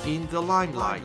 in the limelight.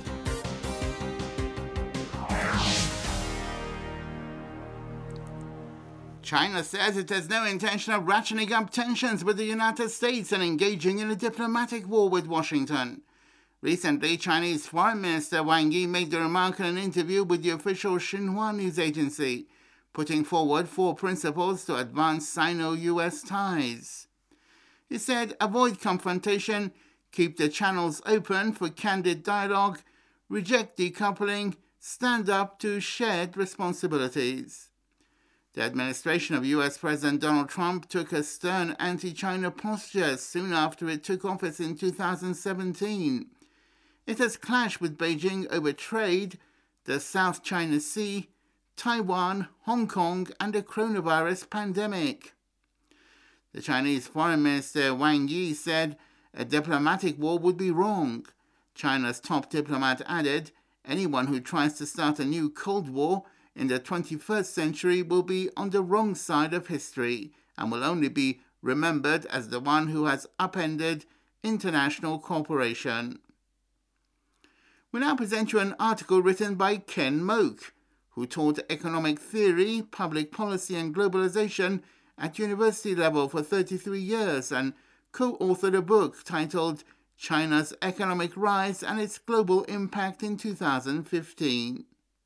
China says it has no intention of ratcheting up tensions with the United States and engaging in a diplomatic war with Washington. Recently, Chinese Foreign Minister Wang Yi made the remark in an interview with the official Xinhua news agency, putting forward 4 principles to advance Sino-US ties. He said, avoid confrontation, keep the channels open for candid dialogue, reject decoupling, stand up to shared responsibilities. The administration of US President Donald Trump took a stern anti-China posture soon after it took office in 2017. It has clashed with Beijing over trade, the South China Sea, Taiwan, Hong Kong, and the coronavirus pandemic. The Chinese Foreign Minister Wang Yi said a diplomatic war would be wrong. China's top diplomat added, anyone who tries to start a new Cold War in the 21st century will be on the wrong side of history and will only be remembered as the one who has upended international cooperation. We now present you an article written by Ken Moak, who taught economic theory, public policy and globalization at university level for 33 years and co-authored a book titled China's Economic Rise and Its Global Impact in 2015.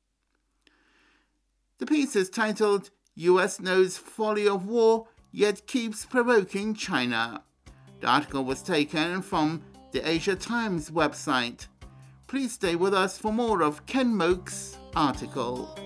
The piece is titled, US Knows Folly of War, Yet Keeps Provoking China. The article was taken from the Asia Times website. Please stay with us for more of Ken Moak's article.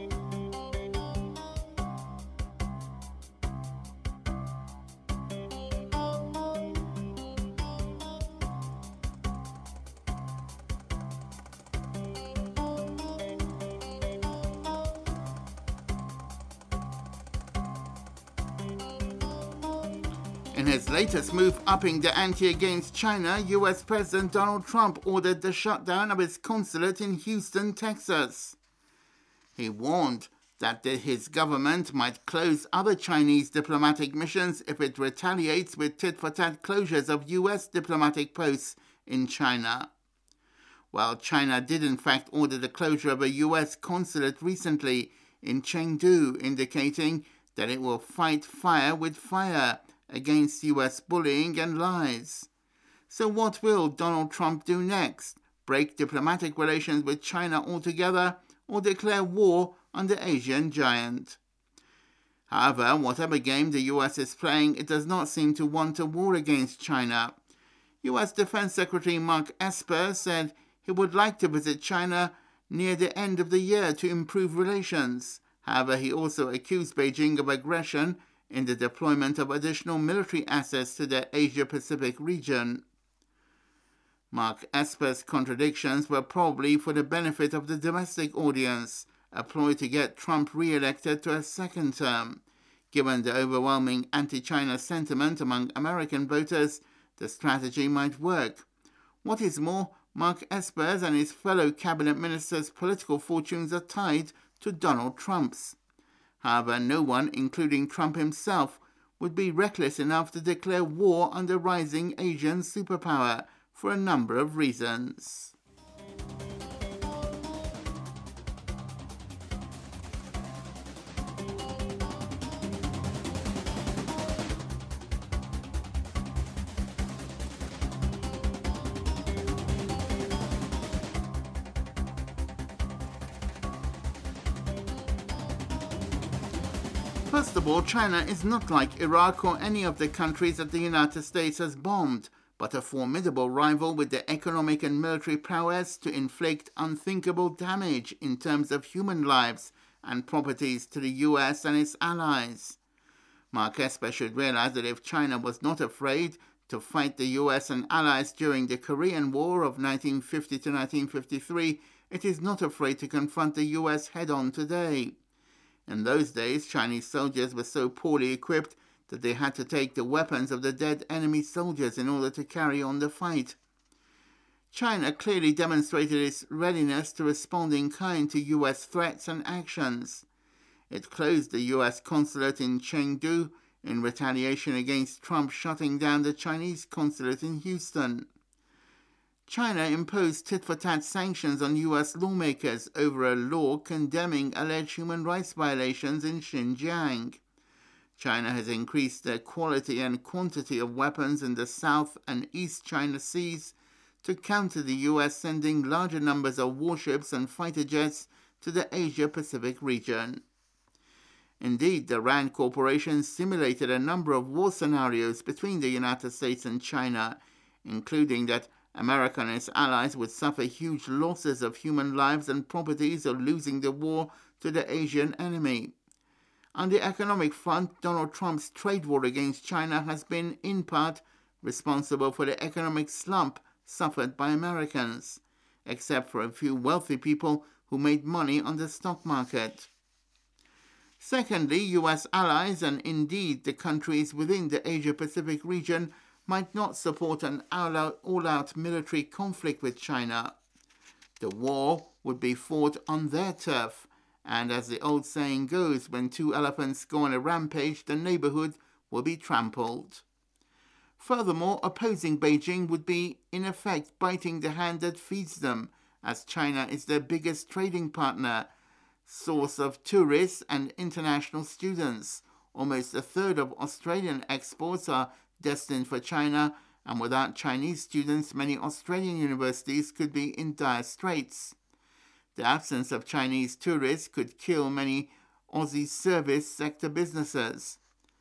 In his latest move upping the ante against China, US President Donald Trump ordered the shutdown of his consulate in Houston, Texas. He warned that his government might close other Chinese diplomatic missions if it retaliates with tit-for-tat closures of US diplomatic posts in China. While China did in fact order the closure of a US consulate recently in Chengdu, indicating that it will fight fire with fire against US bullying and lies. So what will Donald Trump do next? Break diplomatic relations with China altogether or declare war on the Asian giant? However, whatever game the US is playing, it does not seem to want a war against China. US Defense Secretary Mark Esper said he would like to visit China near the end of the year to improve relations. However, he also accused Beijing of aggression in the deployment of additional military assets to the Asia-Pacific region. Mark Esper's contradictions were probably for the benefit of the domestic audience, a ploy to get Trump re-elected to a second term. Given the overwhelming anti-China sentiment among American voters, the strategy might work. What is more, Mark Esper's and his fellow cabinet ministers' political fortunes are tied to Donald Trump's. However, no one, including Trump himself, would be reckless enough to declare war on the rising Asian superpower for a number of reasons. First of all, China is not like Iraq or any of the countries that the United States has bombed, but a formidable rival with the economic and military prowess to inflict unthinkable damage in terms of human lives and properties to the US and its allies. Mark Esper should realize that if China was not afraid to fight the US and allies during the Korean War of 1950 to 1953, it is not afraid to confront the US head-on today. In those days, Chinese soldiers were so poorly equipped that they had to take the weapons of the dead enemy soldiers in order to carry on the fight. China clearly demonstrated its readiness to respond in kind to US threats and actions. It closed the US consulate in Chengdu in retaliation against Trump shutting down the Chinese consulate in Houston. China imposed tit-for-tat sanctions on U.S. lawmakers over a law condemning alleged human rights violations in Xinjiang. China has increased the quality and quantity of weapons in the South and East China Seas to counter the U.S. sending larger numbers of warships and fighter jets to the Asia-Pacific region. Indeed, the RAND Corporation simulated a number of war scenarios between the United States and China, including that America and its allies would suffer huge losses of human lives and properties of losing the war to the Asian enemy. On the economic front, Donald Trump's trade war against China has been, in part, responsible for the economic slump suffered by Americans, except for a few wealthy people who made money on the stock market. Secondly, U.S. allies and indeed the countries within the Asia-Pacific region might not support an all-out military conflict with China. The war would be fought on their turf, and as the old saying goes, when two elephants go on a rampage, the neighborhood will be trampled. Furthermore, opposing Beijing would be, in effect, biting the hand that feeds them, as China is their biggest trading partner, source of tourists and international students. Almost a third of Australian exports are destined for China, and without Chinese students, many Australian universities could be in dire straits. The absence of Chinese tourists could kill many Aussie service sector businesses.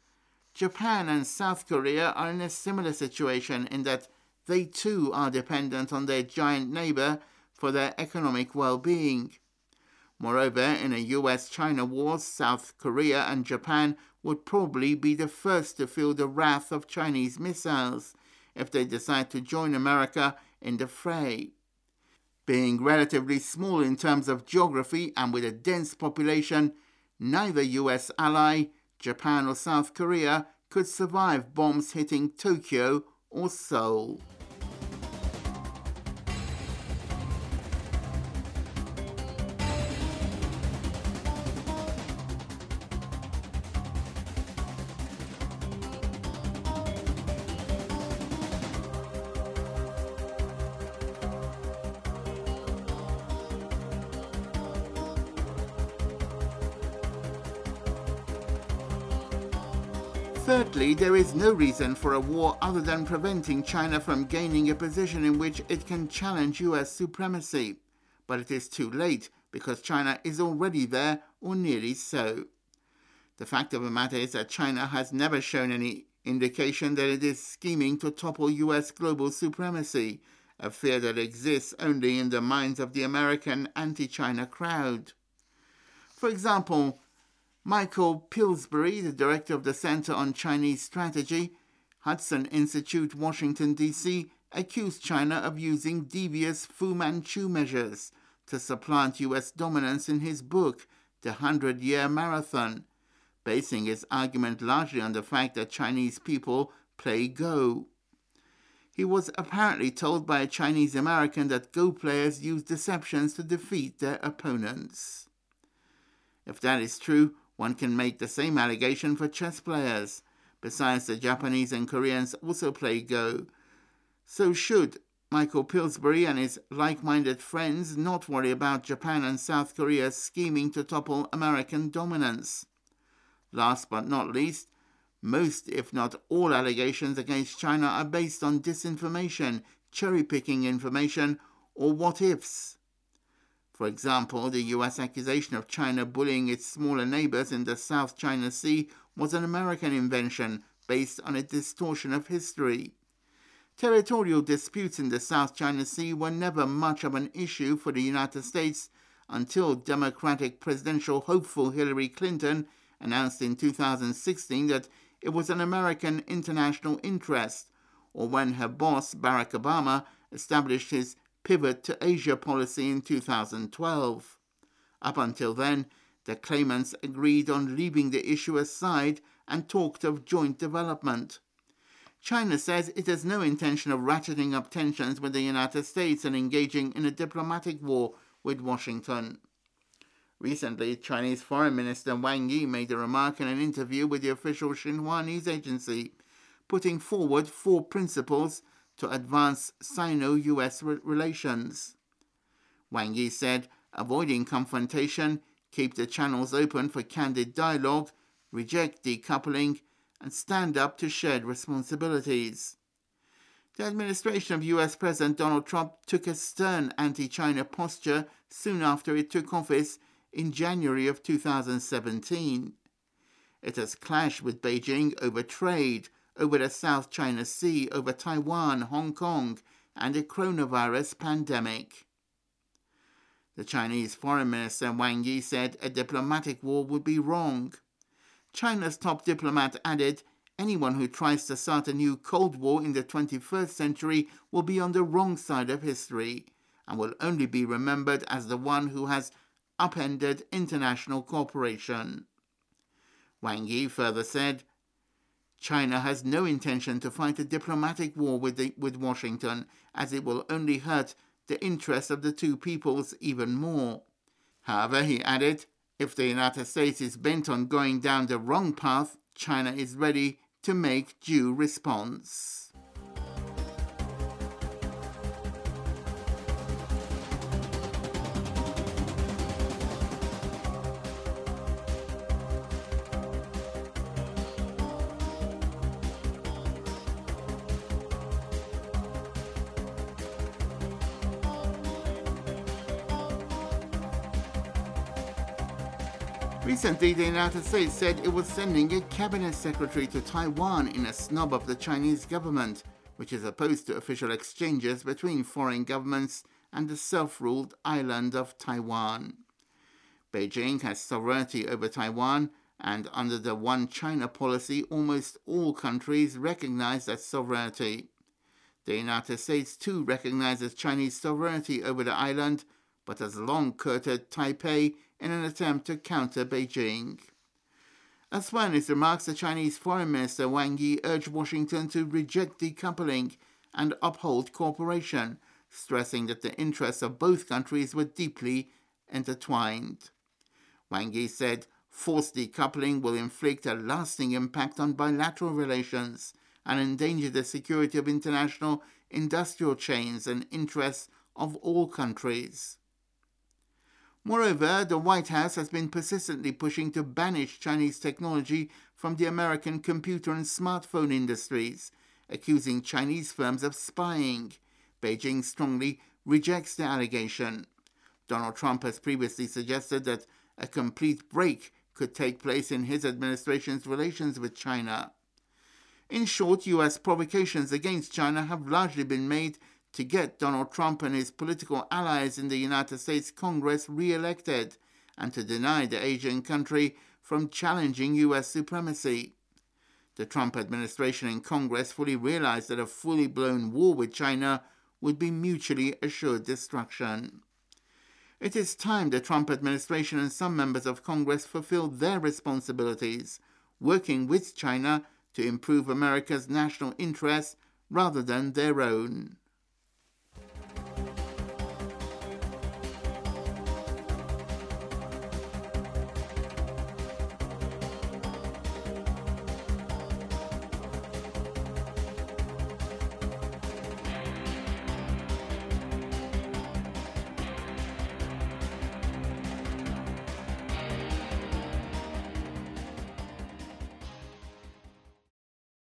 Japan and South Korea are in a similar situation in that they too are dependent on their giant neighbor for their economic well-being. Moreover, in a US-China war, South Korea and Japan would probably be the first to feel the wrath of Chinese missiles if they decide to join America in the fray. Being relatively small in terms of geography and with a dense population, neither US ally, Japan or South Korea, could survive bombs hitting Tokyo or Seoul. Thirdly, there is no reason for a war other than preventing China from gaining a position in which it can challenge US supremacy. But it is too late, because China is already there, or nearly so. The fact of the matter is that China has never shown any indication that it is scheming to topple US global supremacy, a fear that exists only in the minds of the American anti-China crowd. For example, Michael Pillsbury, the director of the Center on Chinese Strategy, Hudson Institute, Washington, D.C., accused China of using devious Fu Manchu measures to supplant U.S. dominance in his book, The 100-Year Marathon, basing his argument largely on the fact that Chinese people play Go. He was apparently told by a Chinese American that Go players use deceptions to defeat their opponents. If that is true, one can make the same allegation for chess players. Besides, the Japanese and Koreans also play Go. So should Michael Pillsbury and his like-minded friends not worry about Japan and South Korea scheming to topple American dominance. Last but not least, most, if not all, allegations against China are based on disinformation, cherry-picking information, or what-ifs. For example, the US accusation of China bullying its smaller neighbors in the South China Sea was an American invention based on a distortion of history. Territorial disputes in the South China Sea were never much of an issue for the United States until Democratic presidential hopeful Hillary Clinton announced in 2016 that it was an American international interest, or when her boss, Barack Obama, established his pivot to Asia policy in 2012. Up until then, the claimants agreed on leaving the issue aside and talked of joint development. China says it has no intention of ratcheting up tensions with the United States and engaging in a diplomatic war with Washington. Recently, Chinese Foreign Minister Wang Yi made a remark in an interview with the official Xinhua news agency, putting forward 4 principles to advance Sino-US relations. Wang Yi said, avoiding confrontation, keep the channels open for candid dialogue, reject decoupling, and stand up to shared responsibilities. The administration of US President Donald Trump took a stern anti-China posture soon after it took office in January of 2017. It has clashed with Beijing over trade, over the South China Sea, over Taiwan, Hong Kong, and the coronavirus pandemic. The Chinese Foreign Minister Wang Yi said a diplomatic war would be wrong. China's top diplomat added, anyone who tries to start a new Cold War in the 21st century will be on the wrong side of history and will only be remembered as the one who has upended international cooperation. Wang Yi further said, China has no intention to fight a diplomatic war with Washington, as it will only hurt the interests of the two peoples even more. However, he added, if the United States is bent on going down the wrong path, China is ready to make due response. Recently, the United States said it was sending a cabinet secretary to Taiwan in a snub of the Chinese government, which is opposed to official exchanges between foreign governments and the self-ruled island of Taiwan. Beijing has sovereignty over Taiwan, and under the One China policy, almost all countries recognize that sovereignty. The United States too recognizes Chinese sovereignty over the island, but has long courted Taipei in an attempt to counter Beijing. As well in his remarks, the Chinese Foreign Minister Wang Yi urged Washington to reject decoupling and uphold cooperation, stressing that the interests of both countries were deeply intertwined. Wang Yi said, forced decoupling will inflict a lasting impact on bilateral relations and endanger the security of international industrial chains and interests of all countries. Moreover, the White House has been persistently pushing to banish Chinese technology from the American computer and smartphone industries, accusing Chinese firms of spying. Beijing strongly rejects the allegation. Donald Trump has previously suggested that a complete break could take place in his administration's relations with China. In short, U.S. provocations against China have largely been made to get Donald Trump and his political allies in the United States Congress re-elected and to deny the Asian country from challenging U.S. supremacy. The Trump administration and Congress fully realized that a fully blown war with China would be mutually assured destruction. It is time the Trump administration and some members of Congress fulfilled their responsibilities, working with China to improve America's national interests rather than their own.